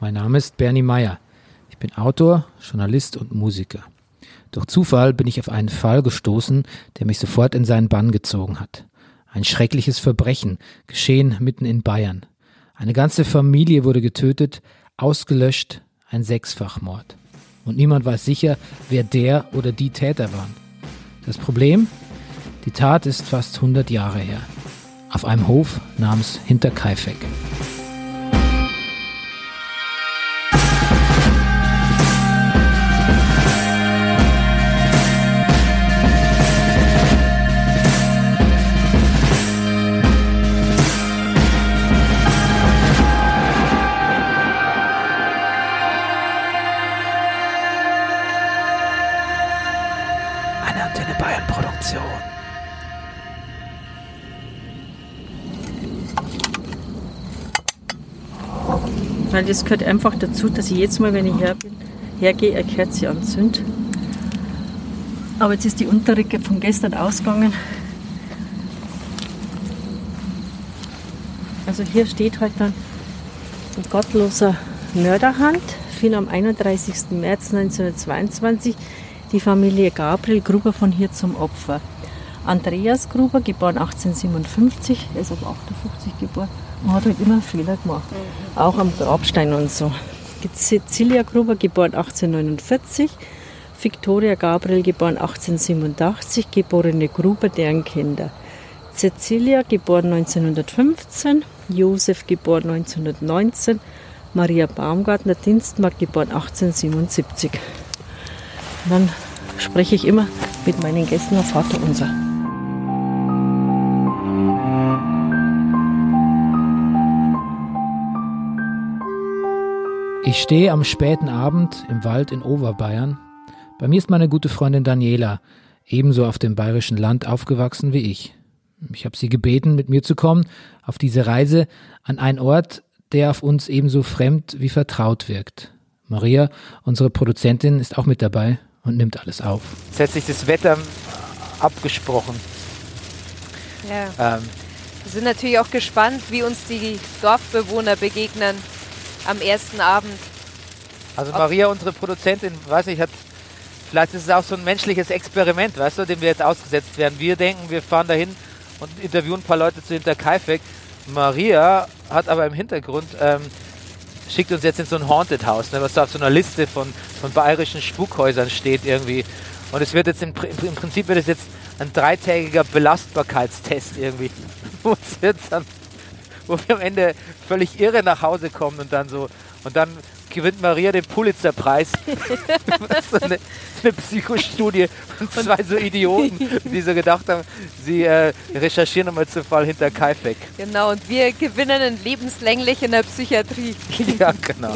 Mein Name ist Bernie Meyer. Ich bin Autor, Journalist und Musiker. Durch Zufall bin ich auf einen Fall gestoßen, der mich sofort in seinen Bann gezogen hat. Ein schreckliches Verbrechen, geschehen mitten in Bayern. Eine ganze Familie wurde getötet, ausgelöscht, ein Sechsfachmord. Und niemand weiß sicher, wer der oder die Täter waren. Das Problem? Die Tat ist fast 100 Jahre her. Auf einem Hof namens Hinterkaifeck. Eine Antenne Bayern Produktion. Weil das gehört einfach dazu, dass ich jedes Mal, wenn ich hergehe, eine Kerze anzünde. Aber jetzt ist die Unterricke von gestern ausgegangen. Also hier steht halt dann ein gottloser Mörderhand, fiel am 31. März 1922 die Familie Gabriel Gruber von hier zum Opfer. Andreas Gruber, geboren 1857, er ist aber 58 geboren, und hat halt immer Fehler gemacht, auch am Grabstein und so. Cecilia Gruber, geboren 1849, Victoria Gabriel, geboren 1887, geborene Gruber, deren Kinder. Cecilia, geboren 1915, Josef, geboren 1919, Maria Baumgartner, Dienstmagd, geboren 1877. Und dann spreche ich immer mit meinen Gästen auf Vaterunser. Ich stehe am späten Abend im Wald in Oberbayern. Bei mir ist meine gute Freundin Daniela, ebenso auf dem bayerischen Land aufgewachsen wie ich. Ich habe sie gebeten, mit mir zu kommen auf diese Reise an einen Ort, der auf uns ebenso fremd wie vertraut wirkt. Maria, unsere Produzentin, ist auch mit dabei und nimmt alles auf. Jetzt hat sich das Wetter abgesprochen. Ja. Wir sind natürlich auch gespannt, wie uns die Dorfbewohner begegnen am ersten Abend. Also Maria, unsere Produzentin, weiß ich, vielleicht ist es auch so ein menschliches Experiment, weißt du, dem wir jetzt ausgesetzt werden. Wir denken, wir fahren dahin und interviewen ein paar Leute zu Hinterkaifeck. Maria hat aber im Hintergrund, schickt uns jetzt in so ein Haunted House, ne, was da auf so einer Liste von bayerischen Spukhäusern steht irgendwie. Und es wird jetzt im Prinzip wird es jetzt ein 3-tägiger Belastbarkeitstest irgendwie. Wo wir am Ende völlig irre nach Hause kommen und dann gewinnt Maria den Pulitzerpreis. So eine Psychostudie von 2 so Idioten, die so gedacht haben, sie recherchieren nochmal zum Fall Hinterkaifeck. Genau, und wir gewinnen lebenslänglich in der Psychiatrie. Ja, genau.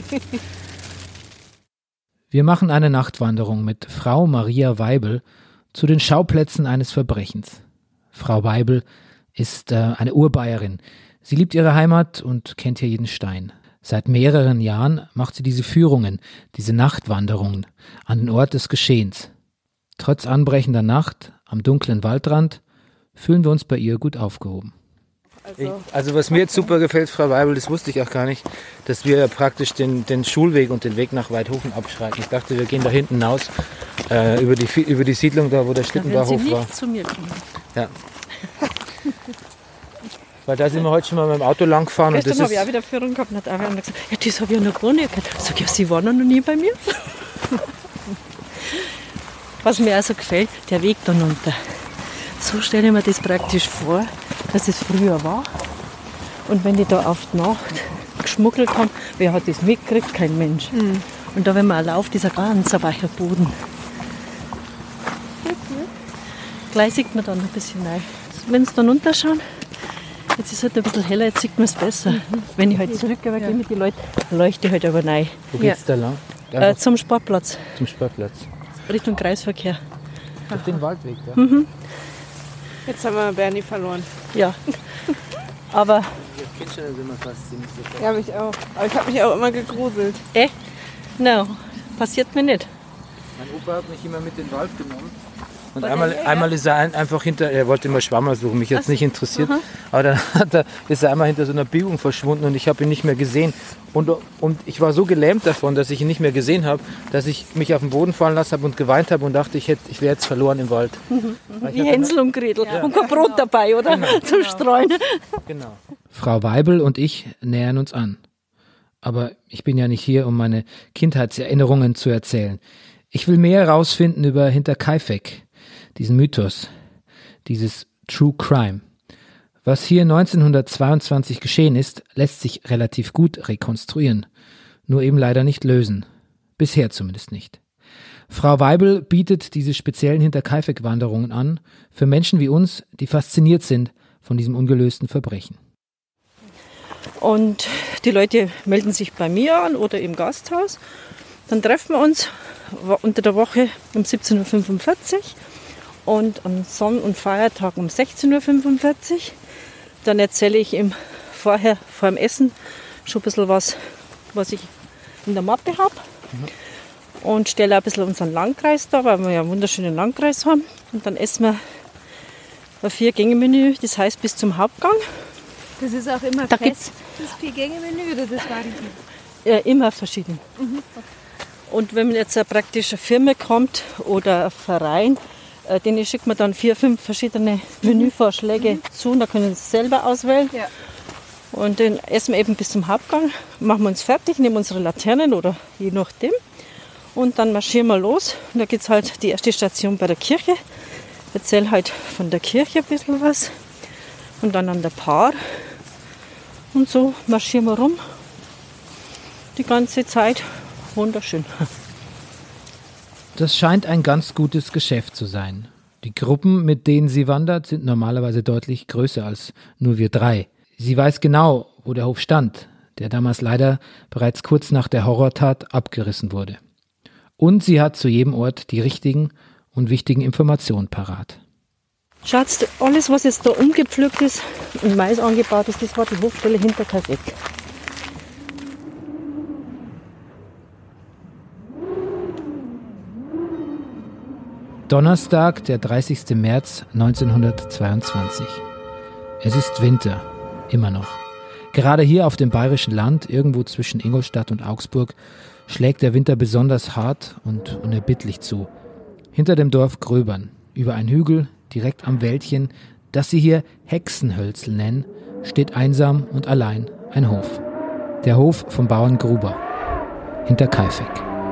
Wir machen eine Nachtwanderung mit Frau Maria Weibel zu den Schauplätzen eines Verbrechens. Frau Weibel ist eine Urbayerin. Sie liebt ihre Heimat und kennt hier jeden Stein. Seit mehreren Jahren macht sie diese Führungen, diese Nachtwanderungen an den Ort des Geschehens. Trotz anbrechender Nacht am dunklen Waldrand fühlen wir uns bei ihr gut aufgehoben. Also was mir jetzt super gefällt, Frau Weibel, das wusste ich auch gar nicht, dass wir praktisch den Schulweg und den Weg nach Weidhofen abschreiten. Ich dachte, wir gehen da hinten hinaus über die Siedlung, da wo der Schlittenbauhof war. Nicht zu mir kommen. Ja. Weil da sind wir heute schon mal mit dem Auto lang gefahren. Gestern habe ich auch wieder Führung gehabt und hat einer gesagt, ja, das habe ich ja noch gar nicht gehört. Ich sage, ja, Sie waren noch nie bei mir. Was mir auch so gefällt, der Weg da runter. So stelle ich mir das praktisch vor, dass es früher war. Und wenn die da auf die Nacht geschmuggelt haben, wer hat das mitgekriegt? Kein Mensch. Mhm. Und da, wenn man lauft, ist ein ganz weicher Boden. Gleich sieht man dann ein bisschen rein. Wenn Sie dann runterschauen, jetzt ist es halt ein bisschen heller, jetzt sieht man es besser. Wenn ich halt zurückgehe mit den Leuten, leuchte ich halt aber rein. Wo geht's da lang? Zum Sportplatz. Zum Sportplatz. Richtung Kreisverkehr. Auf den Waldweg, ja? Mhm. Jetzt haben wir Bernie verloren. Ja. Aber. Ich finde schon, das ist immer faszinierend. Ja, mich auch. Aber ich habe mich auch immer gegruselt. No, passiert mir nicht. Mein Opa hat mich immer mit in den Wald genommen Und einmal ist er einfach er wollte immer Schwammerl suchen, mich jetzt nicht interessiert, aber dann ist er einmal hinter so einer Biegung verschwunden und ich habe ihn nicht mehr gesehen. Und ich war so gelähmt davon, dass ich ihn nicht mehr gesehen habe, dass ich mich auf den Boden fallen lassen habe und geweint habe und dachte, ich wäre jetzt verloren im Wald. Wie Hänsel und Gretel. Ja. Und kein Brot dabei, oder? Genau. Zum Streuen. Genau. Frau Weibel und ich nähern uns an. Aber ich bin ja nicht hier, um meine Kindheitserinnerungen zu erzählen. Ich will mehr herausfinden über Hinterkaifeck, diesen Mythos, dieses True Crime. Was hier 1922 geschehen ist, lässt sich relativ gut rekonstruieren, nur eben leider nicht lösen. Bisher zumindest nicht. Frau Weibel bietet diese speziellen Hinterkaifeck-Wanderungen an für Menschen wie uns, die fasziniert sind von diesem ungelösten Verbrechen. Und die Leute melden sich bei mir an oder im Gasthaus. Dann treffen wir uns unter der Woche um 17.45 Uhr und am Sonn- und Feiertag um 16.45 Uhr. Dann erzähle ich ihm vor dem Essen schon ein bisschen was ich in der Mappe habe. Und stelle ein bisschen unseren Landkreis da, weil wir ja einen wunderschönen Landkreis haben. Und dann essen wir ein 4-Gänge-Menü, das heißt bis zum Hauptgang. Das ist auch immer da fest, das 4-Gänge-Menü, oder das variiert? Ja, immer verschieden. Und wenn jetzt praktisch eine Firma kommt oder ein Verein, denen schickt man dann 4-5 verschiedene Menüvorschläge zu und da können sie selber auswählen. Ja. Und dann essen wir eben bis zum Hauptgang, machen wir uns fertig, nehmen unsere Laternen oder je nachdem. Und dann marschieren wir los. Und da gibt es halt die erste Station bei der Kirche. Ich erzähle halt von der Kirche ein bisschen was. Und dann an der Paar. Und so marschieren wir rum. Die ganze Zeit. Wunderschön. Das scheint ein ganz gutes Geschäft zu sein. Die Gruppen, mit denen sie wandert, sind normalerweise deutlich größer als nur wir 3. Sie weiß genau, wo der Hof stand, der damals leider bereits kurz nach der Horrortat abgerissen wurde. Und sie hat zu jedem Ort die richtigen und wichtigen Informationen parat. Schaut, alles, was jetzt da umgepflückt ist und Mais angebaut ist, das war die Hofstelle Hinterkaifeck. Donnerstag, der 30. März 1922. Es ist Winter, immer noch. Gerade hier auf dem bayerischen Land, irgendwo zwischen Ingolstadt und Augsburg, schlägt der Winter besonders hart und unerbittlich zu. Hinter dem Dorf Gröbern, über einen Hügel, direkt am Wäldchen, das sie hier Hexenhölzl nennen, steht einsam und allein ein Hof. Der Hof vom Bauern Gruber, Hinterkaifeck.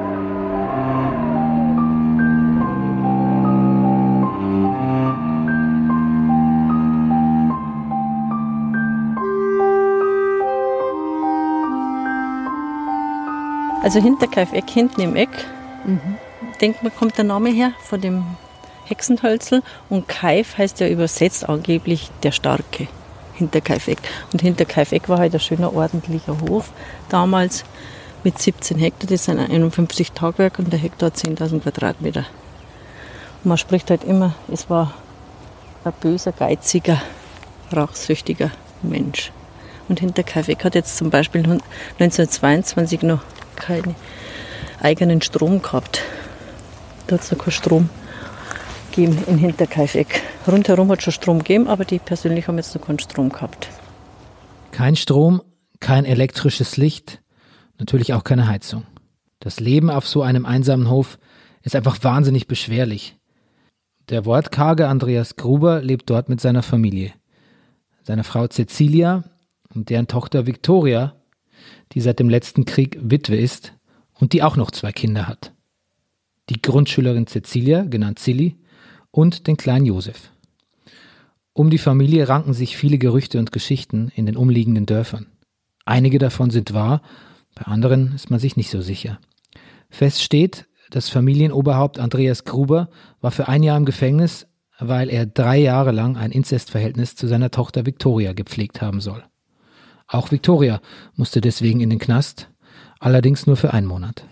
Also Hinterkaifeck, hinten im Eck. Denkt man, kommt der Name her von dem Hexenhölzl. Und Kaif heißt ja übersetzt angeblich der Starke. Hinterkaifeck. Und Hinterkaifeck war halt ein schöner, ordentlicher Hof. Damals mit 17 Hektar, das sind 51 Tagwerke und der Hektar hat 10.000 Quadratmeter. Und man spricht halt immer, es war ein böser, geiziger, rachsüchtiger Mensch. Und Hinterkaifeck hat jetzt zum Beispiel 1922 noch keinen eigenen Strom gehabt. Da hat es noch keinen Strom gegeben in Hinterkaifeck. Rundherum hat es schon Strom gegeben, aber die persönlich haben jetzt noch keinen Strom gehabt. Kein Strom, kein elektrisches Licht, natürlich auch keine Heizung. Das Leben auf so einem einsamen Hof ist einfach wahnsinnig beschwerlich. Der wortkarge Andreas Gruber lebt dort mit seiner Familie. Seiner Frau Cecilia und deren Tochter Viktoria, die seit dem letzten Krieg Witwe ist und die auch noch 2 Kinder hat. Die Grundschülerin Cecilia, genannt Cilli, und den kleinen Josef. Um die Familie ranken sich viele Gerüchte und Geschichten in den umliegenden Dörfern. Einige davon sind wahr, bei anderen ist man sich nicht so sicher. Fest steht, das Familienoberhaupt Andreas Gruber war für 1 Jahr im Gefängnis, weil er 3 Jahre lang ein Inzestverhältnis zu seiner Tochter Viktoria gepflegt haben soll. Auch Viktoria musste deswegen in den Knast, allerdings nur für 1 Monat.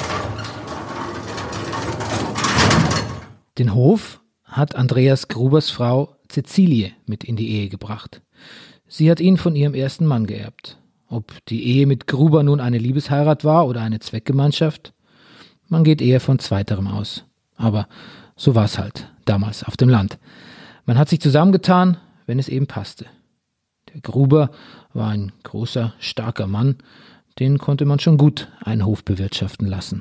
Den Hof hat Andreas Grubers Frau Cecilie mit in die Ehe gebracht. Sie hat ihn von ihrem ersten Mann geerbt. Ob die Ehe mit Gruber nun eine Liebesheirat war oder eine Zweckgemeinschaft, man geht eher von zweiterem aus. Aber So war's halt, damals auf dem Land. Man hat sich zusammengetan, wenn es eben passte. Der Gruber war ein großer, starker Mann, den konnte man schon gut einen Hof bewirtschaften lassen.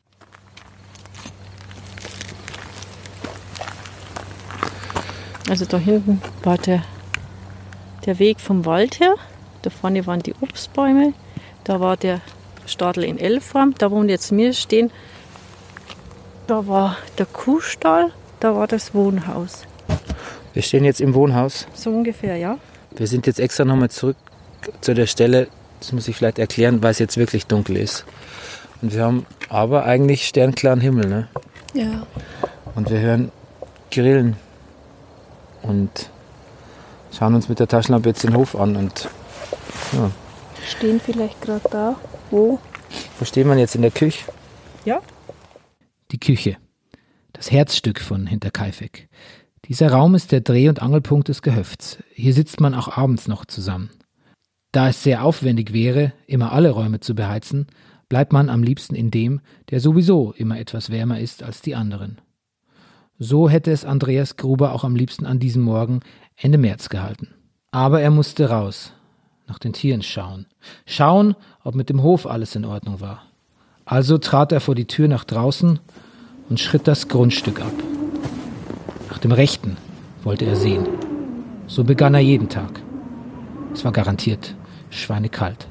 Also da hinten war der Weg vom Wald her. Da vorne waren die Obstbäume. Da war der Stadel in L-Form. Da, wo jetzt wir stehen, da war der Kuhstall. Da war das Wohnhaus. Wir stehen jetzt im Wohnhaus. So ungefähr, ja. Wir sind jetzt extra nochmal zurück zu der Stelle, das muss ich vielleicht erklären, weil es jetzt wirklich dunkel ist. Und wir haben aber eigentlich sternklaren Himmel, ne? Ja. Und wir hören Grillen und schauen uns mit der Taschenlampe jetzt den Hof an. Und ja. Stehen vielleicht gerade da. Wo? Wo stehen wir jetzt in der Küche? Ja. Die Küche. Das Herzstück von Hinterkaifeck. Dieser Raum ist der Dreh- und Angelpunkt des Gehöfts. Hier sitzt man auch abends noch zusammen. Da es sehr aufwendig wäre, immer alle Räume zu beheizen, bleibt man am liebsten in dem, der sowieso immer etwas wärmer ist als die anderen. So hätte es Andreas Gruber auch am liebsten an diesem Morgen Ende März gehalten. Aber er musste raus, nach den Tieren schauen. Schauen, ob mit dem Hof alles in Ordnung war. Also trat er vor die Tür nach draußen und schritt das Grundstück ab. Nach dem Rechten wollte er sehen. So begann er jeden Tag. Es war garantiert schweinekalt.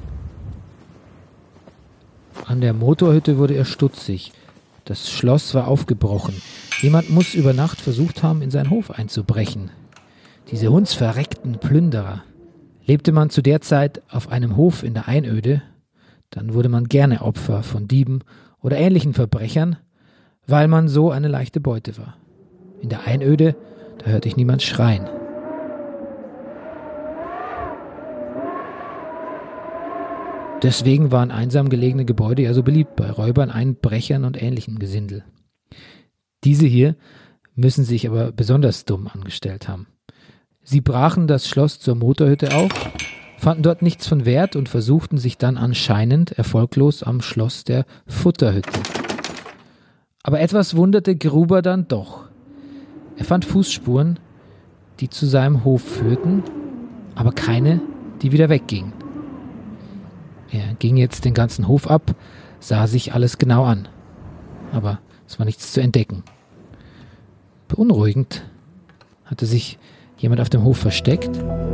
An der Motorhütte wurde er stutzig. Das Schloss war aufgebrochen. Jemand muss über Nacht versucht haben, in seinen Hof einzubrechen. Diese hundsverreckten Plünderer. Lebte man zu der Zeit auf einem Hof in der Einöde, dann wurde man gerne Opfer von Dieben oder ähnlichen Verbrechern, weil man so eine leichte Beute war. In der Einöde, da hörte ich niemand schreien. Deswegen waren einsam gelegene Gebäude ja so beliebt bei Räubern, Einbrechern und ähnlichem Gesindel. Diese hier müssen sich aber besonders dumm angestellt haben. Sie brachen das Schloss zur Motorhütte auf, fanden dort nichts von Wert und versuchten sich dann anscheinend erfolglos am Schloss der Futterhütte. Aber etwas wunderte Gruber dann doch. Er fand Fußspuren, die zu seinem Hof führten, aber keine, die wieder weggingen. Er ging jetzt den ganzen Hof ab, sah sich alles genau an. Aber es war nichts zu entdecken. Beunruhigend. Hatte sich jemand auf dem Hof versteckt?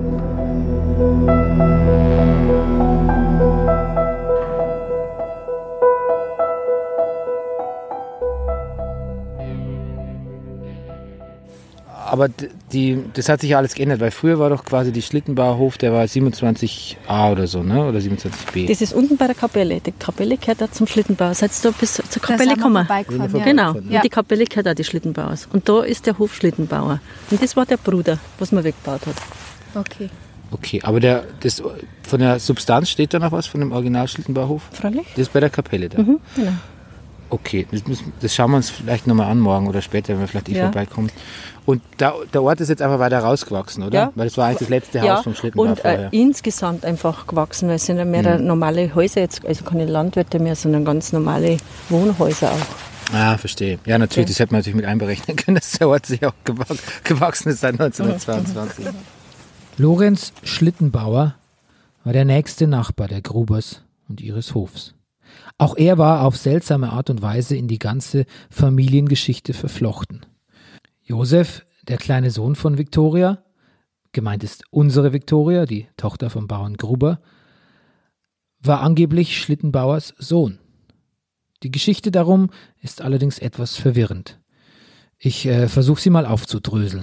Aber das hat sich ja alles geändert, weil früher war doch quasi die Schlittenbauerhof, der war 27a oder so, ne? Oder 27b. Das ist unten bei der Kapelle. Die Kapelle gehört da zum Schlittenbauer. Seid ihr da bis zur Kapelle gekommen? Ja. Genau. Und die Kapelle gehört auch die Schlittenbauers. Und da ist der Hof Schlittenbauer. Und das war der Bruder, was man weggebaut hat. Okay. Okay, aber von der Substanz steht da noch was von dem Original Schlittenbauerhof? Freilich? Das ist bei der Kapelle da. Mhm, genau. Okay, das schauen wir uns vielleicht nochmal an morgen oder später, wenn wir vielleicht vorbeikommen. Und der Ort ist jetzt einfach weiter rausgewachsen, oder? Ja. Weil das war eigentlich das letzte Haus vom Schlittenbauer und vorher. Insgesamt einfach gewachsen, weil es sind ja mehr normale Häuser jetzt, also keine Landwirte mehr, sondern ganz normale Wohnhäuser auch. Ah, verstehe. Ja, natürlich, das hätte man natürlich mit einberechnen können, dass der Ort sich auch gewachsen ist seit 1922. Lorenz Schlittenbauer war der nächste Nachbar der Grubers und ihres Hofs. Auch er war auf seltsame Art und Weise in die ganze Familiengeschichte verflochten. Josef, der kleine Sohn von Viktoria, gemeint ist unsere Viktoria, die Tochter vom Bauern Gruber, war angeblich Schlittenbauers Sohn. Die Geschichte darum ist allerdings etwas verwirrend. Ich versuche sie mal aufzudröseln.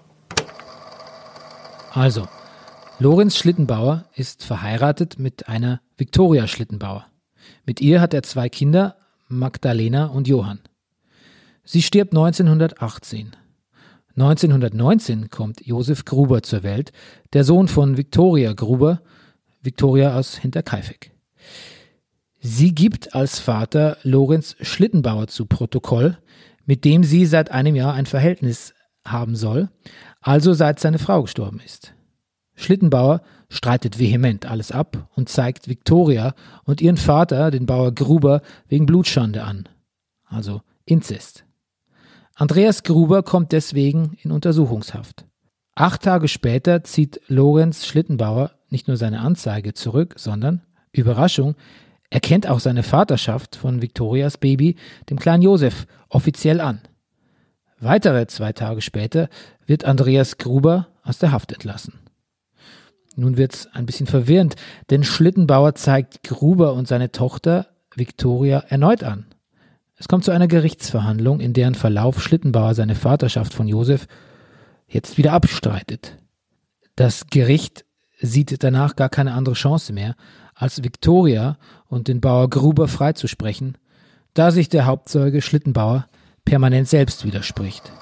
Also, Lorenz Schlittenbauer ist verheiratet mit einer Viktoria Schlittenbauer. Mit ihr hat er 2 Kinder, Magdalena und Johann. Sie stirbt 1918. 1919 kommt Josef Gruber zur Welt, der Sohn von Viktoria Gruber, Viktoria aus Hinterkaifeck. Sie gibt als Vater Lorenz Schlittenbauer zu Protokoll, mit dem sie seit einem Jahr ein Verhältnis haben soll, also seit seine Frau gestorben ist. Schlittenbauer streitet vehement alles ab und zeigt Viktoria und ihren Vater, den Bauer Gruber, wegen Blutschande an, also Inzest. Andreas Gruber kommt deswegen in Untersuchungshaft. 8 Tage später zieht Lorenz Schlittenbauer nicht nur seine Anzeige zurück, sondern, Überraschung, erkennt auch seine Vaterschaft von Viktorias Baby, dem kleinen Josef, offiziell an. Weitere 2 Tage später wird Andreas Gruber aus der Haft entlassen. Nun wird's ein bisschen verwirrend, denn Schlittenbauer zeigt Gruber und seine Tochter Viktoria erneut an. Es kommt zu einer Gerichtsverhandlung, in deren Verlauf Schlittenbauer seine Vaterschaft von Josef jetzt wieder abstreitet. Das Gericht sieht danach gar keine andere Chance mehr, als Viktoria und den Bauer Gruber freizusprechen, da sich der Hauptzeuge Schlittenbauer permanent selbst widerspricht.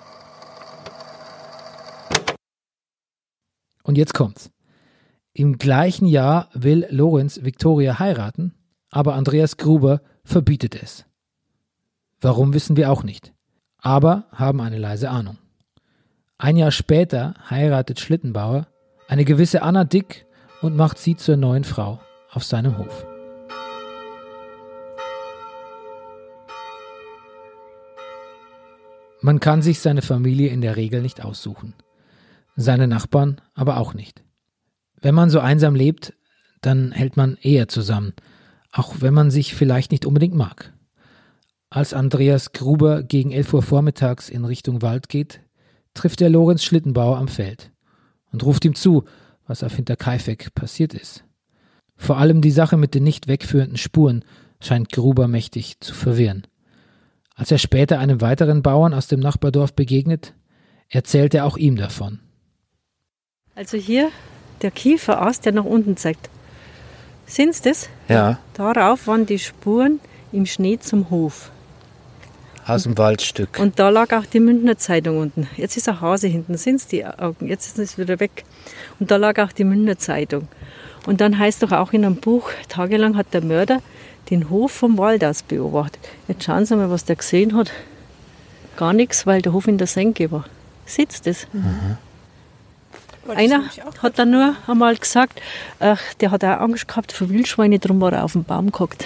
Und jetzt kommt's. Im gleichen Jahr will Lorenz Viktoria heiraten, aber Andreas Gruber verbietet es. Warum, wissen wir auch nicht, aber haben eine leise Ahnung. Ein Jahr später heiratet Schlittenbauer eine gewisse Anna Dick und macht sie zur neuen Frau auf seinem Hof. Man kann sich seine Familie in der Regel nicht aussuchen, seine Nachbarn aber auch nicht. Wenn man so einsam lebt, dann hält man eher zusammen, auch wenn man sich vielleicht nicht unbedingt mag. Als Andreas Gruber gegen 11 Uhr vormittags in Richtung Wald geht, trifft er Lorenz Schlittenbauer am Feld und ruft ihm zu, was auf Hinterkaifeck passiert ist. Vor allem die Sache mit den nicht wegführenden Spuren scheint Gruber mächtig zu verwirren. Als er später einem weiteren Bauern aus dem Nachbardorf begegnet, erzählt er auch ihm davon. Also hier der Kieferast, der nach unten zeigt. Sehen Sie das? Ja. Darauf waren die Spuren im Schnee zum Hof. Aus dem Waldstück. Und da lag auch die Münchner Zeitung unten. Jetzt ist ein Hase hinten, sehen Sie die Augen? Jetzt ist es wieder weg. Und da lag auch die Münchner Zeitung. Und dann heißt doch auch in einem Buch, tagelang hat der Mörder den Hof vom Wald aus beobachtet. Jetzt schauen Sie mal, was der gesehen hat. Gar nichts, weil der Hof in der Senke war. Sitzt das? Mhm. Einer hat dann nur einmal gesagt, der hat auch Angst gehabt vor Wildschweine, darum war er auf dem Baum gehockt.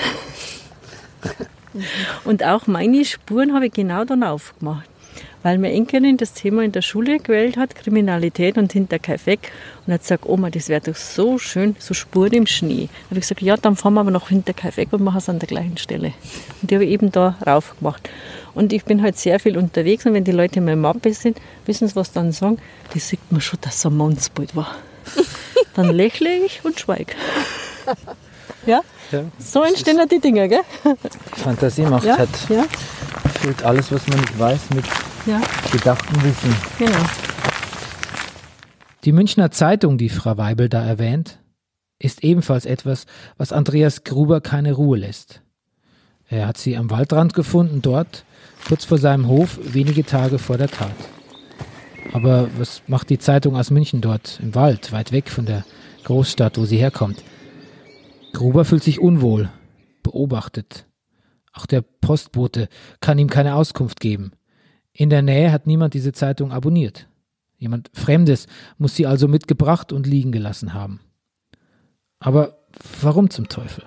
Und auch meine Spuren habe ich genau dann aufgemacht, weil meine Enkelin das Thema in der Schule gewählt hat, Kriminalität und Hinterkaifeck. Und hat gesagt, Oma, das wäre doch so schön, so Spuren im Schnee. Da habe ich gesagt, ja, dann fahren wir aber nach Hinterkaifeck und machen es an der gleichen Stelle. Und die habe ich eben da rauf gemacht. Und ich bin halt sehr viel unterwegs und wenn die Leute in meiner Mappe sind, wissen sie, was dann sagen? Die sieht man schon, dass es ein Mannsbild war. Dann lächle ich und schweige. Ja? Ja, so entstehen ja die Dinge, gell? Fantasie macht Ja, halt. ja, Füllt alles, was man nicht weiß, mit ja, gedachtem Wissen. genau. Die Münchner Zeitung, die Frau Weibel da erwähnt, ist ebenfalls etwas, was Andreas Gruber keine Ruhe lässt. Er hat sie am Waldrand gefunden, dort, kurz vor seinem Hof, wenige Tage vor der Tat. Aber was macht die Zeitung aus München dort, im Wald, weit weg von der Großstadt, wo sie herkommt? Gruber fühlt sich unwohl, beobachtet. Auch der Postbote kann ihm keine Auskunft geben. In der Nähe hat niemand diese Zeitung abonniert. Jemand Fremdes muss sie also mitgebracht und liegen gelassen haben. Aber warum zum Teufel?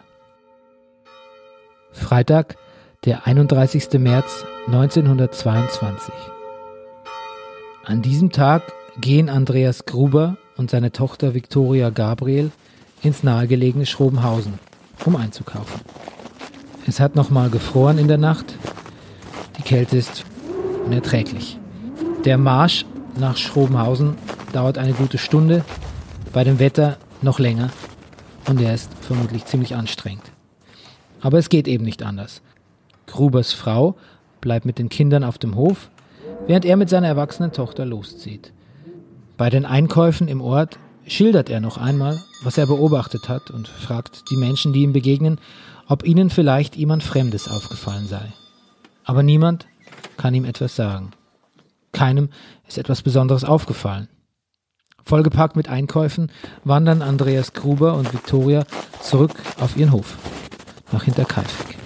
Freitag, der 31. März 1922. An diesem Tag gehen Andreas Gruber und seine Tochter Viktoria Gabriel ins nahegelegene Schrobenhausen, um einzukaufen. Es hat nochmal gefroren in der Nacht. Die Kälte ist unerträglich. Der Marsch nach Schrobenhausen dauert eine gute Stunde, bei dem Wetter noch länger und er ist vermutlich ziemlich anstrengend. Aber es geht eben nicht anders. Grubers Frau bleibt mit den Kindern auf dem Hof, während er mit seiner erwachsenen Tochter loszieht. Bei den Einkäufen im Ort schildert er noch einmal, was er beobachtet hat und fragt die Menschen, die ihm begegnen, ob ihnen vielleicht jemand Fremdes aufgefallen sei. Aber niemand kann ihm etwas sagen. Keinem ist etwas Besonderes aufgefallen. Vollgepackt mit Einkäufen wandern Andreas Gruber und Viktoria zurück auf ihren Hof, nach Hinterkaifeck.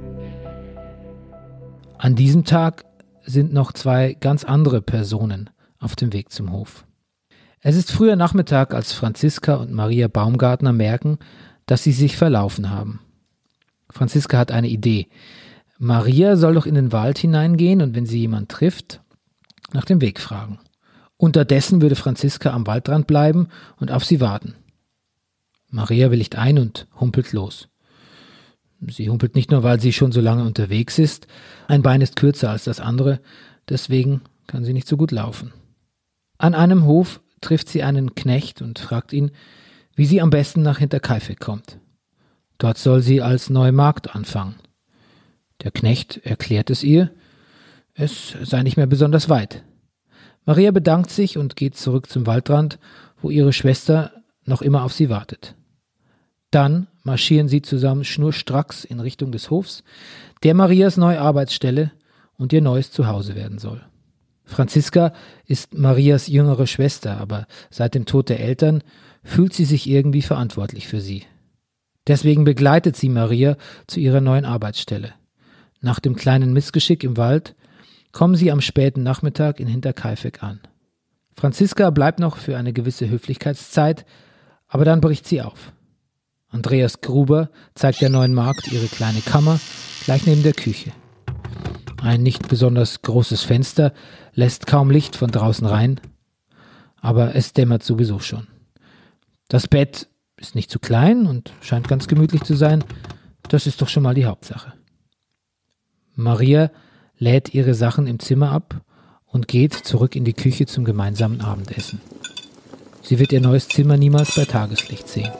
An diesem Tag sind noch zwei ganz andere Personen auf dem Weg zum Hof. Es ist früher Nachmittag, als Franziska und Maria Baumgartner merken, dass sie sich verlaufen haben. Franziska hat eine Idee. Maria soll doch in den Wald hineingehen und wenn sie jemand trifft, nach dem Weg fragen. Unterdessen würde Franziska am Waldrand bleiben und auf sie warten. Maria willigt ein und humpelt los. Sie humpelt nicht nur, weil sie schon so lange unterwegs ist. Ein Bein ist kürzer als das andere, deswegen kann sie nicht so gut laufen. An einem Hof trifft sie einen Knecht und fragt ihn, wie sie am besten nach Hinterkaifeck kommt. Dort soll sie als neue Magd anfangen. Der Knecht erklärt es ihr, es sei nicht mehr besonders weit. Maria bedankt sich und geht zurück zum Waldrand, wo ihre Schwester noch immer auf sie wartet. Dann marschieren sie zusammen schnurstracks in Richtung des Hofs, der Marias neue Arbeitsstelle und ihr neues Zuhause werden soll. Franziska ist Marias jüngere Schwester, aber seit dem Tod der Eltern fühlt sie sich irgendwie verantwortlich für sie. Deswegen begleitet sie Maria zu ihrer neuen Arbeitsstelle. Nach dem kleinen Missgeschick im Wald kommen sie am späten Nachmittag in Hinterkaifeck an. Franziska bleibt noch für eine gewisse Höflichkeitszeit, aber dann bricht sie auf. Andreas Gruber zeigt der neuen Magd ihre kleine Kammer gleich neben der Küche. Ein nicht besonders großes Fenster lässt kaum Licht von draußen rein, aber es dämmert sowieso schon. Das Bett ist nicht zu klein und scheint ganz gemütlich zu sein, das ist doch schon mal die Hauptsache. Maria lädt ihre Sachen im Zimmer ab und geht zurück in die Küche zum gemeinsamen Abendessen. Sie wird ihr neues Zimmer niemals bei Tageslicht sehen.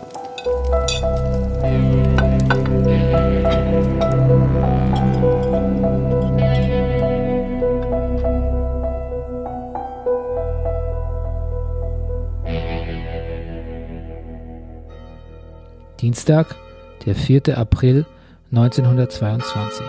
Dienstag, der 4. April 1922.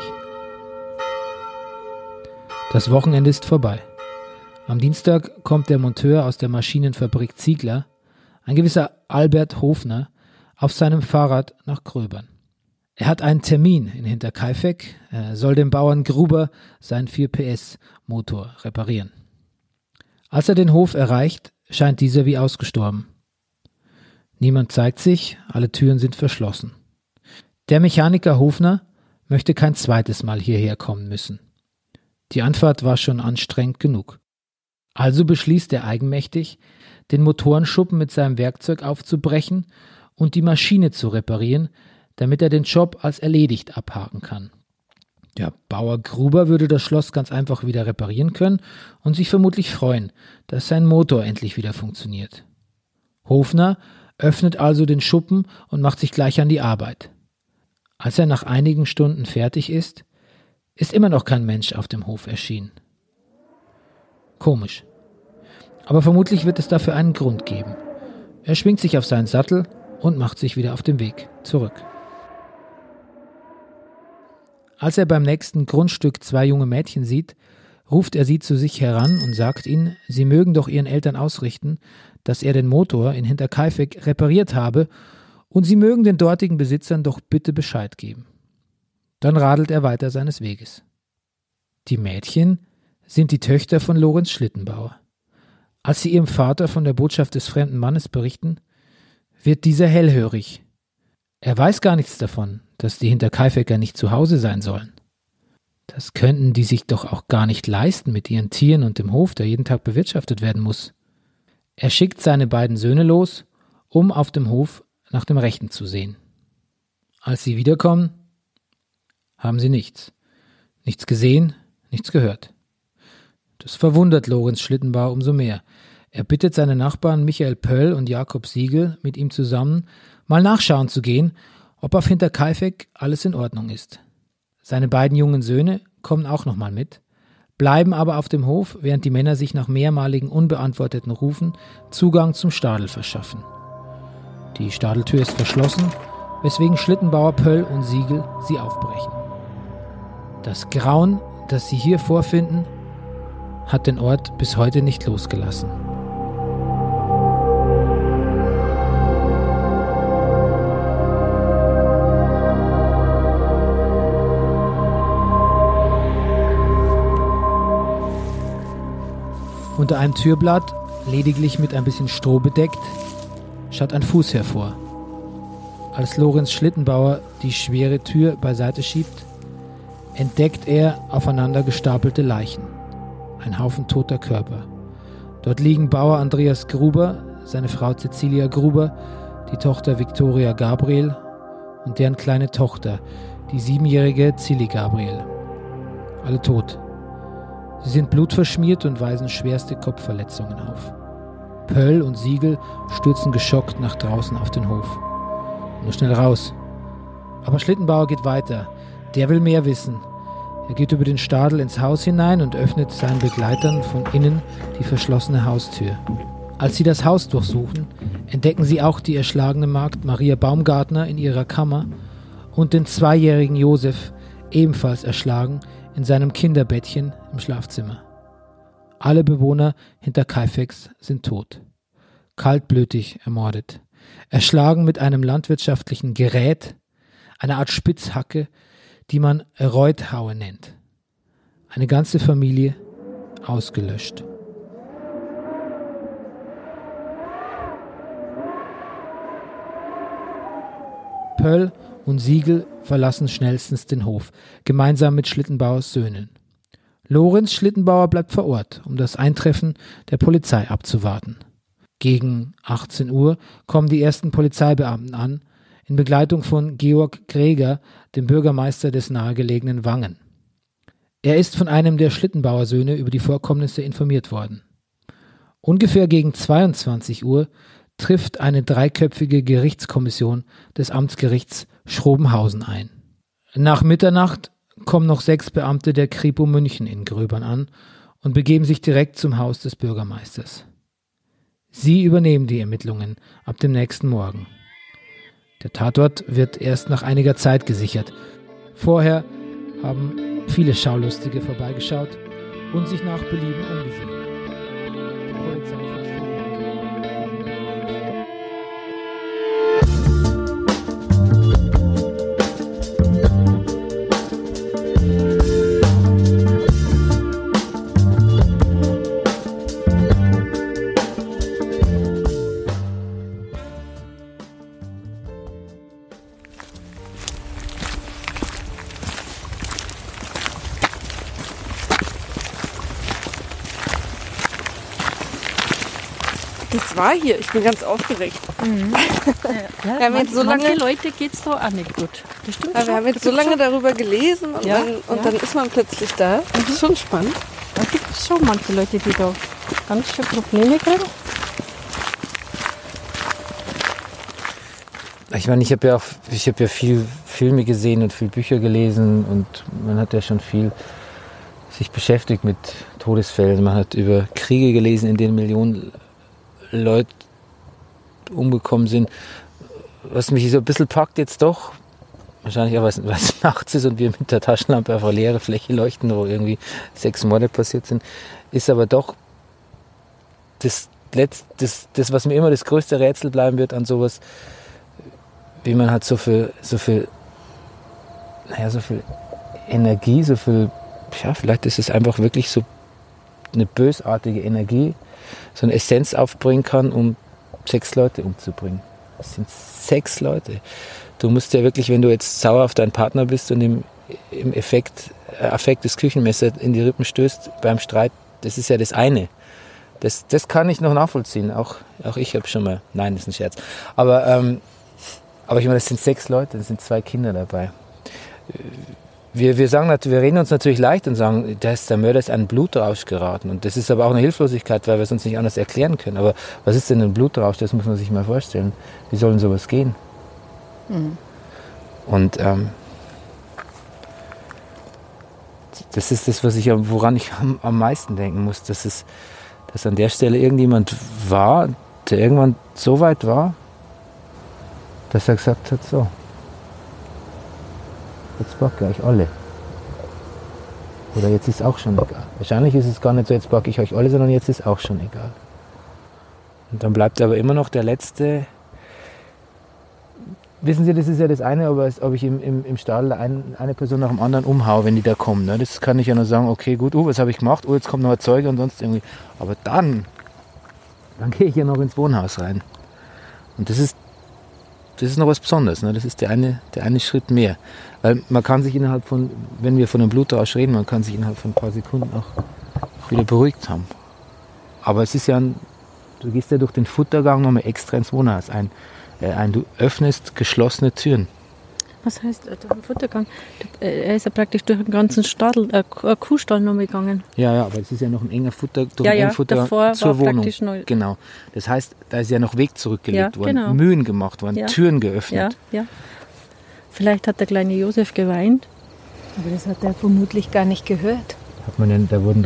Das Wochenende ist vorbei. Am Dienstag kommt der Monteur aus der Maschinenfabrik Ziegler, ein gewisser Albert Hofner, auf seinem Fahrrad nach Gröbern. Er hat einen Termin in Hinterkaifeck, er soll dem Bauern Gruber seinen 4 PS Motor reparieren. Als er den Hof erreicht, scheint dieser wie ausgestorben. Niemand zeigt sich, alle Türen sind verschlossen. Der Mechaniker Hofner möchte kein zweites Mal hierher kommen müssen. Die Anfahrt war schon anstrengend genug. Also beschließt er eigenmächtig, den Motorenschuppen mit seinem Werkzeug aufzubrechen und die Maschine zu reparieren, damit er den Job als erledigt abhaken kann. Der Bauer Gruber würde das Schloss ganz einfach wieder reparieren können und sich vermutlich freuen, dass sein Motor endlich wieder funktioniert. Hofner öffnet also den Schuppen und macht sich gleich an die Arbeit. Als er nach einigen Stunden fertig ist immer noch kein Mensch auf dem Hof erschienen. Komisch. Aber vermutlich wird es dafür einen Grund geben. Er schwingt sich auf seinen Sattel und macht sich wieder auf den Weg zurück. Als er beim nächsten Grundstück 2 junge Mädchen sieht, ruft er sie zu sich heran und sagt ihnen, sie mögen doch ihren Eltern ausrichten, dass er den Motor in Hinterkaifeck repariert habe und sie mögen den dortigen Besitzern doch bitte Bescheid geben. Dann radelt er weiter seines Weges. Die Mädchen sind die Töchter von Lorenz Schlittenbauer. Als sie ihrem Vater von der Botschaft des fremden Mannes berichten, wird dieser hellhörig. Er weiß gar nichts davon, dass die Hinterkaifecker nicht zu Hause sein sollen. Das könnten die sich doch auch gar nicht leisten mit ihren Tieren und dem Hof, der jeden Tag bewirtschaftet werden muss. Er schickt seine beiden Söhne los, um auf dem Hof nach dem Rechten zu sehen. Als sie wiederkommen, haben sie nichts. Nichts gesehen, nichts gehört. Das verwundert Lorenz Schlittenbauer umso mehr. Er bittet seine Nachbarn Michael Pöll und Jakob Siegel, mit ihm zusammen mal nachschauen zu gehen, ob auf Hinterkaifeck alles in Ordnung ist. Seine beiden jungen Söhne kommen auch nochmal mit, bleiben aber auf dem Hof, während die Männer sich nach mehrmaligen unbeantworteten Rufen Zugang zum Stadel verschaffen. Die Stadeltür ist verschlossen, weswegen Schlittenbauer, Pöll und Siegel sie aufbrechen. Das Grauen, das sie hier vorfinden, hat den Ort bis heute nicht losgelassen. Und Unter einem Türblatt, lediglich mit ein bisschen Stroh bedeckt, schaut ein Fuß hervor. Als Lorenz Schlittenbauer die schwere Tür beiseite schiebt, entdeckt er aufeinander gestapelte Leichen. Ein Haufen toter Körper. Dort liegen Bauer Andreas Gruber, seine Frau Cecilia Gruber, die Tochter Viktoria Gabriel und deren kleine Tochter, die 7-jährige Zilli Gabriel. Alle tot. Sie sind blutverschmiert und weisen schwerste Kopfverletzungen auf. Pöll und Siegel stürzen geschockt nach draußen auf den Hof. Nur schnell raus. Aber Schlittenbauer geht weiter. Der will mehr wissen. Er geht über den Stadel ins Haus hinein und öffnet seinen Begleitern von innen die verschlossene Haustür. Als sie das Haus durchsuchen, entdecken sie auch die erschlagene Magd Maria Baumgartner in ihrer Kammer und den 2-jährigen Josef, ebenfalls erschlagen, in seinem Kinderbettchen im Schlafzimmer. Alle Bewohner hinter Kaifex sind tot. Kaltblütig ermordet. Erschlagen mit einem landwirtschaftlichen Gerät, einer Art Spitzhacke, die man Reuthaue nennt. Eine ganze Familie ausgelöscht. Pöll und Siegel verlassen schnellstens den Hof, gemeinsam mit Schlittenbauers Söhnen. Lorenz Schlittenbauer bleibt vor Ort, um das Eintreffen der Polizei abzuwarten. Gegen 18 Uhr kommen die ersten Polizeibeamten an, in Begleitung von Georg Greger, dem Bürgermeister des nahegelegenen Wangen. Er ist von einem der Schlittenbauer Söhne über die Vorkommnisse informiert worden. Ungefähr gegen 22 Uhr trifft eine 3-köpfige Gerichtskommission des Amtsgerichts Schrobenhausen ein. Nach Mitternacht kommen noch 6 Beamte der Kripo München in Gröbern an und begeben sich direkt zum Haus des Bürgermeisters. Sie übernehmen die Ermittlungen ab dem nächsten Morgen. Der Tatort wird erst nach einiger Zeit gesichert. Vorher haben viele Schaulustige vorbeigeschaut und sich nach Belieben umgesehen. Die Polizei Das war hier. Ich bin ganz aufgeregt. Mhm. Ja, Wir haben jetzt so lange, manche Leute geht es so auch nicht gut. Das stimmt wir schon. haben jetzt so lange darüber gelesen und, Ja, dann ist man plötzlich da. Das ist schon spannend. Da gibt es schon manche Leute, die da ganz schön Probleme kriegen. Ich meine, ich habe ja viel Filme gesehen und viel Bücher gelesen und man hat ja schon viel sich beschäftigt mit Todesfällen. Man hat über Kriege gelesen, in denen Millionen Leute umgekommen sind. Was mich so ein bisschen packt jetzt doch, wahrscheinlich auch, weil es nachts ist und wir mit der Taschenlampe auf eine leere Fläche leuchten, wo irgendwie 6 Morde passiert sind, ist aber doch das, was mir immer das größte Rätsel bleiben wird an sowas, wie man hat so viel Energie, vielleicht ist es einfach wirklich so eine bösartige Energie, so eine Essenz aufbringen kann, um 6 Leute umzubringen. Das sind 6 Leute. Du musst ja wirklich, wenn du jetzt sauer auf deinen Partner bist und im Affekt das Küchenmesser in die Rippen stößt beim Streit, das ist ja das eine. Das kann ich noch nachvollziehen. Auch ich habe schon mal, nein, das ist ein Scherz. Aber ich meine, das sind 6 Leute, das sind 2 Kinder dabei. Wir reden uns natürlich leicht und sagen, der Mörder ist an Blutrausch geraten. Und das ist aber auch eine Hilflosigkeit, weil wir es uns nicht anders erklären können. Aber was ist denn ein Blutrausch? Das muss man sich mal vorstellen. Wie soll denn sowas gehen? Mhm. Und das ist das, woran ich am meisten denken muss. Dass an der Stelle irgendjemand war, der irgendwann so weit war, dass er gesagt hat, so, jetzt packe ich euch alle. Oder jetzt ist auch schon egal. Wahrscheinlich ist es gar nicht so, jetzt packe ich euch alle, sondern jetzt ist auch schon egal. Und dann bleibt aber immer noch der Letzte, wissen Sie, das ist ja das eine, aber ob ich im Stadel eine Person nach dem anderen umhaue, wenn die da kommen. Ne? Das kann ich ja nur sagen, okay, gut, was habe ich gemacht? Jetzt kommt noch ein Zeuge und sonst irgendwie. Aber dann gehe ich ja noch ins Wohnhaus rein. Und das ist noch was Besonderes. Ne? Das ist der eine Schritt mehr. Weil man kann sich innerhalb von, wenn wir von einem Blutrausch reden, man kann sich innerhalb von ein paar Sekunden auch wieder beruhigt haben. Aber es ist ja, du gehst ja durch den Futtergang nochmal extra ins Wohnhaus ein. Du öffnest geschlossene Türen. Was heißt durch den Futtergang? Er ist ja praktisch durch den ganzen Stadel, Kuhstall noch gegangen. Ja, aber es ist ja noch ein enger Futtergang davor zur war Wohnung. Neu. Genau. Das heißt, da ist ja noch Weg zurückgelegt worden, genau. Mühen gemacht worden, Türen geöffnet. Ja. Vielleicht hat der kleine Josef geweint. Aber das hat er vermutlich gar nicht gehört. Da wurden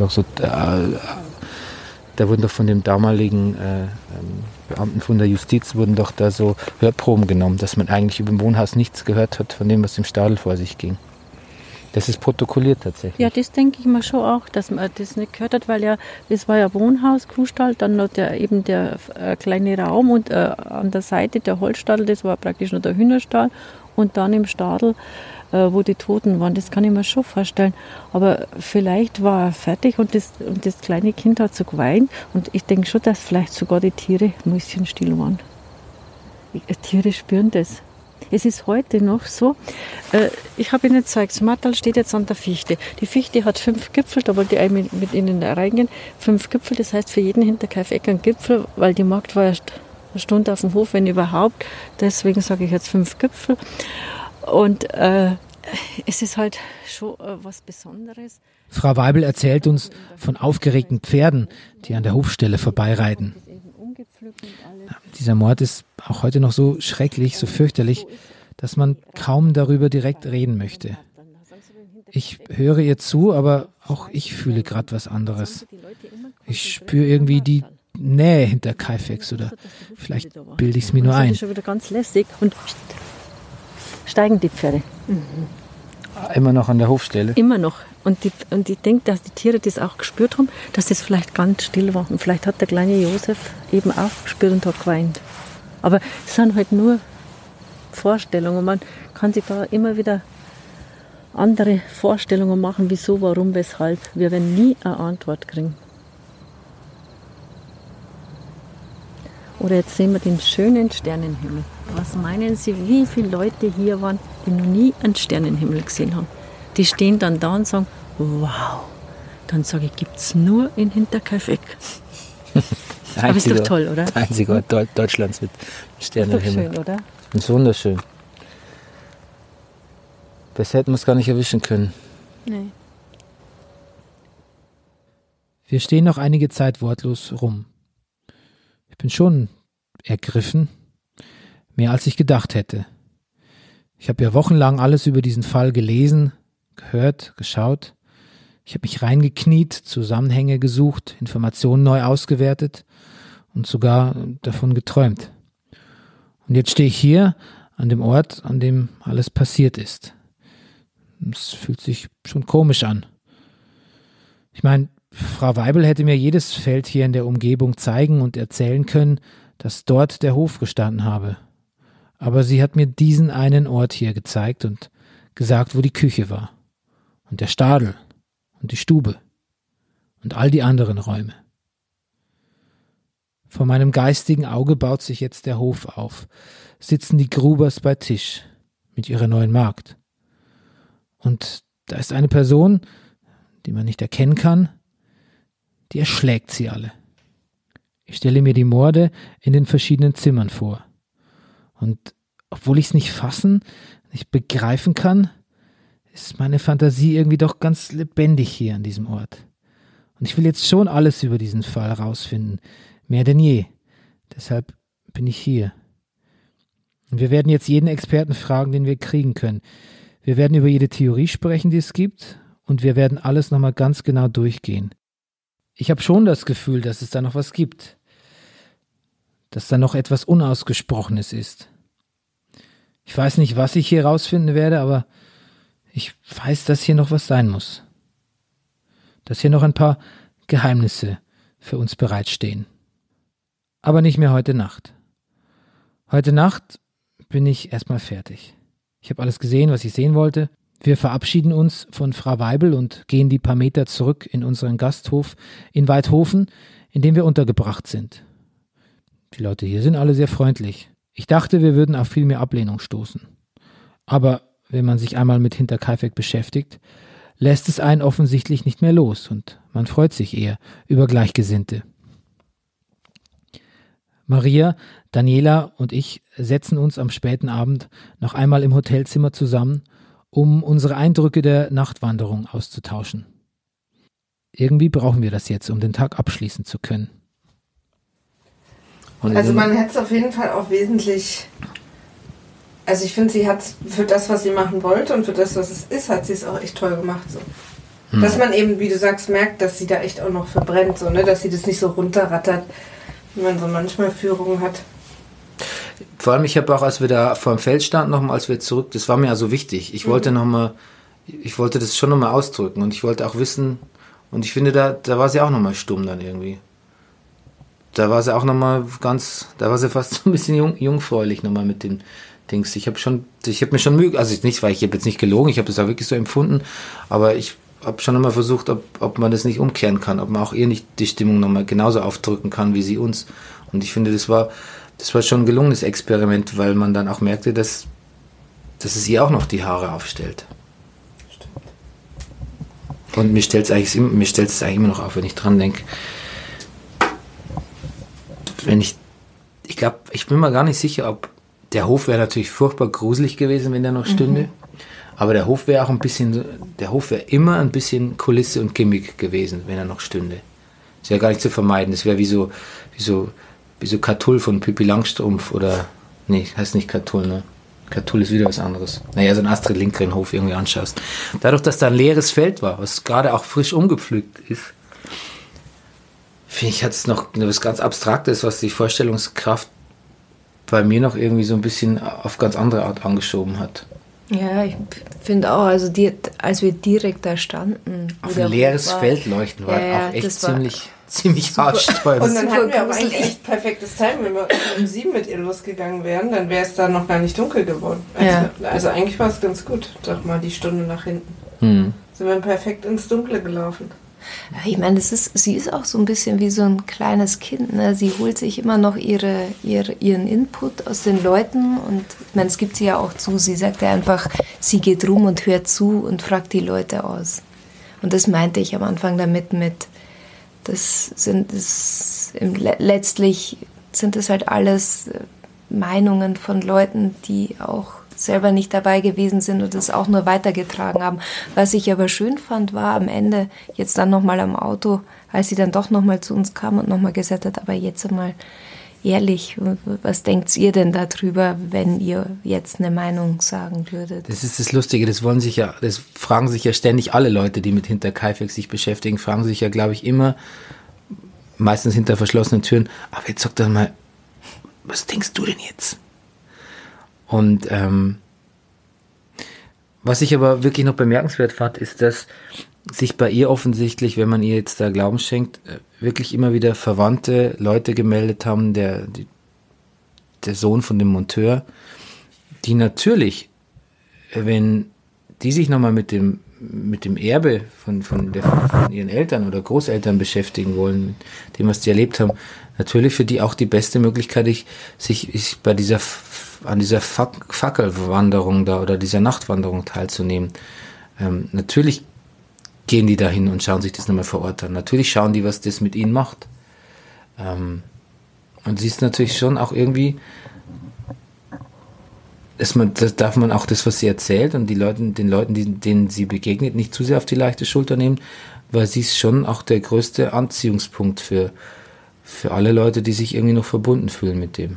doch von dem damaligen Beamten von der Justiz wurden doch da so Hörproben genommen, dass man eigentlich über dem Wohnhaus nichts gehört hat von dem, was im Stadel vor sich ging. Das ist protokolliert tatsächlich. Ja, das denke ich mir schon auch, dass man das nicht gehört hat, weil das war ja Wohnhaus, Kuhstall, dann noch der kleine Raum und an der Seite der Holzstall, das war praktisch nur der Hühnerstall und dann im Stadel, wo die Toten waren, das kann ich mir schon vorstellen. Aber vielleicht war er fertig und das kleine Kind hat so geweint und ich denke schon, dass vielleicht sogar die Tiere mäuschenstill waren. Tiere spüren das. Es ist heute noch so, ich habe Ihnen gezeigt, das Matterl steht jetzt an der Fichte. Die Fichte hat 5 Gipfel, da wollte ich mit Ihnen reingehen. 5 Gipfel, das heißt für jeden Hinterkaifeck ein Gipfel, weil die Magd war erst eine Stunde auf dem Hof, wenn überhaupt. Deswegen sage ich jetzt 5 Gipfel. Und es ist halt schon was Besonderes. Frau Weibel erzählt uns von aufgeregten Pferden, die an der Hofstelle vorbeireiten. Dieser Mord ist auch heute noch so schrecklich, so fürchterlich, dass man kaum darüber direkt reden möchte. Ich höre ihr zu, aber auch ich fühle gerade was anderes. Ich spüre irgendwie die Nähe hinter Kaifex oder vielleicht bilde ich es mir nur ein. Das ist schon wieder ganz lässig und steigen die Pferde. Immer noch an der Hofstelle? Immer noch. Und ich denke, dass die Tiere das auch gespürt haben, dass das vielleicht ganz still war. Und vielleicht hat der kleine Josef eben auch gespürt und hat geweint. Aber es sind halt nur Vorstellungen. Man kann sich da immer wieder andere Vorstellungen machen, wieso, warum, weshalb. Wir werden nie eine Antwort kriegen. Oder jetzt sehen wir den schönen Sternenhimmel. Was meinen Sie, wie viele Leute hier waren, die noch nie einen Sternenhimmel gesehen haben? Die stehen dann da und sagen, wow. Dann sage ich, gibt es nur in Hinterkaifeck. Aber ist doch toll, oder? Der einzige Ort Deutschlands mit Sternenhimmel. Ist doch schön, oder? Das ist wunderschön. Besser hätten wir es gar nicht erwischen können. Nee. Wir stehen noch einige Zeit wortlos rum. Ich bin schon ergriffen, mehr als ich gedacht hätte. Ich habe ja wochenlang alles über diesen Fall gelesen, gehört, geschaut. Ich habe mich reingekniet, Zusammenhänge gesucht, Informationen neu ausgewertet und sogar davon geträumt. Und jetzt stehe ich hier an dem Ort, an dem alles passiert ist. Es fühlt sich schon komisch an. Ich meine, Frau Weibel hätte mir jedes Feld hier in der Umgebung zeigen und erzählen können, dass dort der Hof gestanden habe. Aber sie hat mir diesen einen Ort hier gezeigt und gesagt, wo die Küche war. Und der Stadel und die Stube und all die anderen Räume. Vor meinem geistigen Auge baut sich jetzt der Hof auf. Sitzen die Grubers bei Tisch mit ihrer neuen Magd. Und da ist eine Person, die man nicht erkennen kann, die erschlägt sie alle. Ich stelle mir die Morde in den verschiedenen Zimmern vor. Und obwohl ich es nicht fassen, nicht begreifen kann, ist meine Fantasie irgendwie doch ganz lebendig hier an diesem Ort. Und ich will jetzt schon alles über diesen Fall herausfinden, mehr denn je. Deshalb bin ich hier. Und wir werden jetzt jeden Experten fragen, den wir kriegen können. Wir werden über jede Theorie sprechen, die es gibt, und wir werden alles nochmal ganz genau durchgehen. Ich habe schon das Gefühl, dass es da noch was gibt. Dass da noch etwas Unausgesprochenes ist. Ich weiß nicht, was ich hier rausfinden werde, aber ich weiß, dass hier noch was sein muss. Dass hier noch ein paar Geheimnisse für uns bereitstehen. Aber nicht mehr heute Nacht. Heute Nacht bin ich erstmal fertig. Ich habe alles gesehen, was ich sehen wollte. Wir verabschieden uns von Frau Weibel und gehen die paar Meter zurück in unseren Gasthof in Waidhofen, in dem wir untergebracht sind. Die Leute hier sind alle sehr freundlich. Ich dachte, wir würden auf viel mehr Ablehnung stoßen. Aber wenn man sich einmal mit Hinterkaifeck beschäftigt, lässt es einen offensichtlich nicht mehr los und man freut sich eher über Gleichgesinnte. Maria, Daniela und ich setzen uns am späten Abend noch einmal im Hotelzimmer zusammen, um unsere Eindrücke der Nachtwanderung auszutauschen. Irgendwie brauchen wir das jetzt, um den Tag abschließen zu können. Also man hätte es auf jeden Fall auch wesentlich... Also ich finde, sie hat für das, was sie machen wollte und für das, was es ist, hat sie es auch echt toll gemacht. So. Dass man eben, wie du sagst, merkt, dass sie da echt auch noch verbrennt, so, ne? Dass sie das nicht so runterrattert, wie man so manchmal Führungen hat. Vor allem, ich habe auch, als wir da vor dem Feld standen, nochmal, als wir zurück, das war mir also wichtig. Ich wollte das schon nochmal ausdrücken und ich wollte auch wissen, und ich finde, da war sie auch nochmal stumm dann irgendwie. Da war sie auch nochmal da war sie fast so ein bisschen jungfräulich nochmal mit den Dings. Ich habe mir schon Mühe, also nicht, weil ich habe jetzt nicht gelogen, ich habe das auch wirklich so empfunden, aber ich habe schon nochmal versucht, ob man das nicht umkehren kann, ob man auch ihr nicht die Stimmung nochmal genauso aufdrücken kann, wie sie uns. Und ich finde, das war schon ein gelungenes Experiment, weil man dann auch merkte, dass es ihr auch noch die Haare aufstellt. Stimmt. Und mir stellt es eigentlich immer noch auf, wenn ich dran denke. Ich glaube, ich bin mir gar nicht sicher, ob der Hof wäre natürlich furchtbar gruselig gewesen, wenn der noch stünde. Aber der Hof wäre immer ein bisschen Kulisse und Gimmick gewesen, wenn er noch stünde. Das wäre gar nicht zu vermeiden. Das wäre wie so Catull von Pippi Langstrumpf oder, nee, heißt nicht Catull, ne? Catull ist wieder was anderes. Naja, so ein Astrid Lindgren-Hof irgendwie anschaust. Dadurch, dass da ein leeres Feld war, was gerade auch frisch umgepflügt ist, finde ich, hat es noch was ganz Abstraktes, was die Vorstellungskraft bei mir noch irgendwie so ein bisschen auf ganz andere Art angeschoben hat. Ja, ich finde auch, also als wir direkt da standen. Auf ein leeres Feld leuchten war auch echt ziemlich haarsträubend. Und dann hatten wir aber eigentlich echt perfektes Timing. Wenn wir um 7 mit ihr losgegangen wären, dann wäre es da noch gar nicht dunkel geworden. Also eigentlich war es ganz gut, doch mal die Stunde nach hinten. Sind wir perfekt ins Dunkle gelaufen. Ich meine, sie ist auch so ein bisschen wie so ein kleines Kind. Ne? Sie holt sich immer noch ihren Input aus den Leuten. Und ich meine, es gibt sie ja auch zu. Sie sagt ja einfach, sie geht rum und hört zu und fragt die Leute aus. Und das meinte ich am Anfang damit letztlich sind das halt alles Meinungen von Leuten, die auch selber nicht dabei gewesen sind und das auch nur weitergetragen haben. Was ich aber schön fand, war am Ende, jetzt dann nochmal am Auto, als sie dann doch nochmal zu uns kam und nochmal gesagt hat, aber jetzt einmal ehrlich, was denkt ihr denn darüber, wenn ihr jetzt eine Meinung sagen würdet? Das ist das Lustige, das fragen sich ja ständig alle Leute, die mit Hinterkaifeck sich beschäftigen, fragen sich ja, glaube ich, immer, meistens hinter verschlossenen Türen, aber jetzt sag doch mal, was denkst du denn jetzt? Und was ich aber wirklich noch bemerkenswert fand, ist, dass sich bei ihr offensichtlich, wenn man ihr jetzt da Glauben schenkt, wirklich immer wieder verwandte Leute gemeldet haben, der Sohn von dem Monteur, die natürlich, wenn die sich nochmal mit dem Erbe von ihren Eltern oder Großeltern beschäftigen wollen, mit dem, was die erlebt haben, natürlich für die auch die beste Möglichkeit, sich bei an dieser Fackelwanderung da oder dieser Nachtwanderung teilzunehmen. Natürlich gehen die dahin und schauen sich das nochmal vor Ort an. Natürlich schauen die, was das mit ihnen macht. Und sie ist natürlich schon auch irgendwie, das darf man auch das, was sie erzählt und den Leuten, denen sie begegnet, nicht zu sehr auf die leichte Schulter nehmen, weil sie ist schon auch der größte Anziehungspunkt für alle Leute, die sich irgendwie noch verbunden fühlen mit dem.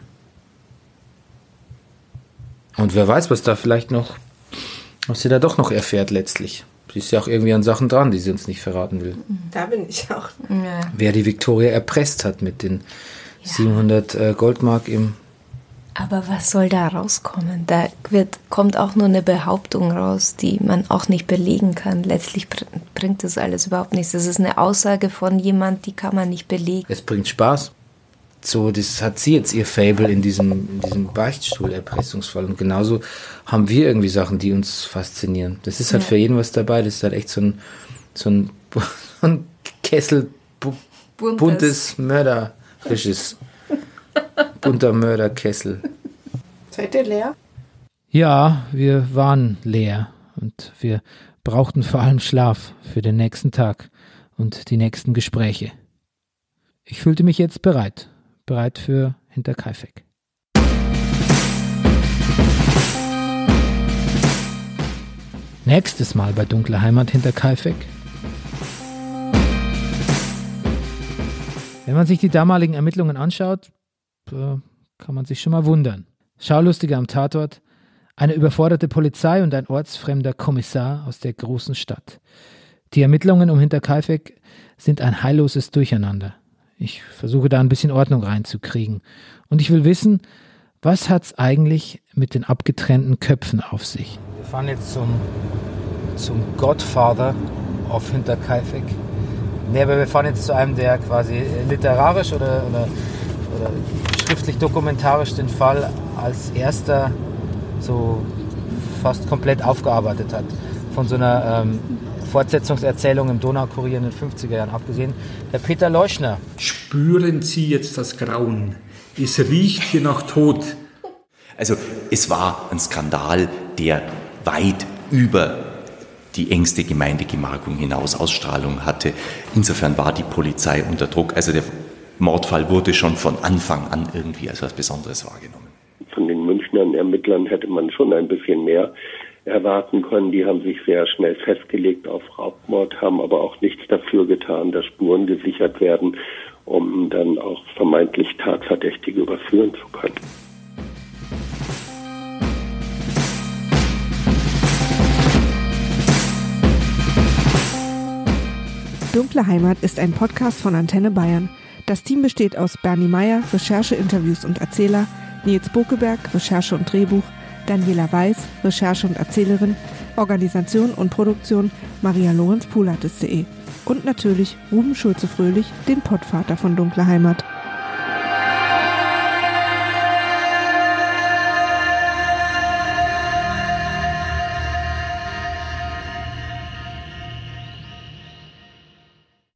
Und wer weiß, was sie da doch noch erfährt letztlich. Sie ist ja auch irgendwie an Sachen dran, die sie uns nicht verraten will. Da bin ich auch. Ja. Wer die Victoria erpresst hat mit den 700 Goldmark im... Aber was soll da rauskommen? Da kommt auch nur eine Behauptung raus, die man auch nicht belegen kann. Letztlich bringt das alles überhaupt nichts. Das ist eine Aussage von jemand, die kann man nicht belegen. Es bringt Spaß. so, das hat sie jetzt ihr Faible in diesem Beichtstuhl-Erpressungsfall. Und genauso haben wir irgendwie Sachen, die uns faszinieren. Das ist halt für jeden was dabei. Das ist halt echt so ein Kessel buntes Mörderisches. Bunter Mörderkessel. Seid ihr leer? Ja, wir waren leer und wir brauchten vor allem Schlaf für den nächsten Tag und die nächsten Gespräche. Ich fühlte mich jetzt bereit für Hinterkaifeck. Nächstes Mal bei Dunkle Heimat Hinterkaifeck. Wenn man sich die damaligen Ermittlungen anschaut, kann man sich schon mal wundern. Schaulustige am Tatort, eine überforderte Polizei und ein ortsfremder Kommissar aus der großen Stadt. Die Ermittlungen um Hinterkaifeck sind ein heilloses Durcheinander. Ich versuche da ein bisschen Ordnung reinzukriegen. Und ich will wissen, was hat's eigentlich mit den abgetrennten Köpfen auf sich? Wir fahren jetzt zum Godfather of Hinterkaifeck. Nee, aber wir fahren jetzt zu einem, der quasi literarisch oder schriftlich dokumentarisch den Fall als erster so fast komplett aufgearbeitet hat. Von so einer Fortsetzungserzählung im Donaukurier in den 50er Jahren abgesehen. Der Peter Leuschner. Spüren Sie jetzt das Grauen? Es riecht hier nach Tod. Also es war ein Skandal, der weit über die engste Gemeindegemarkung hinaus Ausstrahlung hatte. Insofern war die Polizei unter Druck. Also der Mordfall wurde schon von Anfang an irgendwie als was Besonderes wahrgenommen. Von den Münchner Ermittlern hätte man schon ein bisschen mehr erwarten können. Die haben sich sehr schnell festgelegt auf Raubmord, haben aber auch nichts dafür getan, dass Spuren gesichert werden, um dann auch vermeintlich Tatverdächtige überführen zu können. Dunkle Heimat ist ein Podcast von Antenne Bayern. Das Team besteht aus Bernie Meyer, Recherche, Interviews und Erzähler, Nils Bokeberg, Recherche und Drehbuch, Daniela Weiß, Recherche und Erzählerin, Organisation und Produktion Maria Lorenz Pulathes.de und natürlich Ruben Schulze-Fröhlich, den Pottvater von Dunkle Heimat.